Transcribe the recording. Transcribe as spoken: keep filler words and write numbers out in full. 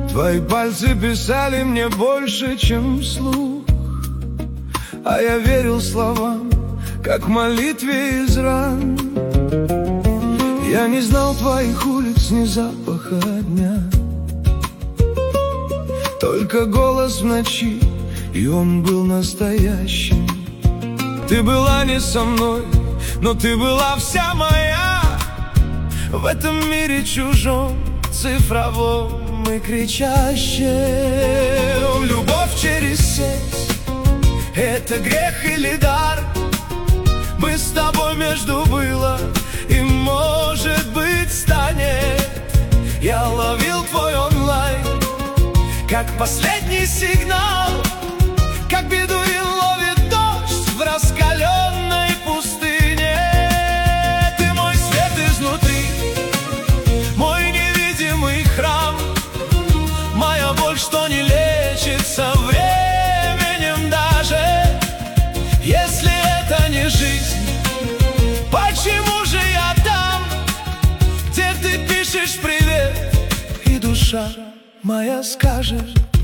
Твои пальцы писали мне больше, чем вслух, а я верил словам, как молитве из ран. Я не знал твоих улиц, ни запаха дня, только голос в ночи, и он был настоящим. Ты была не со мной, но ты была вся моя. В этом мире чужом, цифровом и кричащем. Любовь через сеть — это грех или дар? Мы с тобой между было и, может быть, станет. Я ловил твой онлайн, как последний сигнал, как бедуин ловит дождь в раскаленной пустыне. Ты мой свет изнутри, мой невидимый храм, моя боль, что не лечится временем даже. Если это не жизнь, почему же я там, где ты пишешь привет, и душа моя скажет: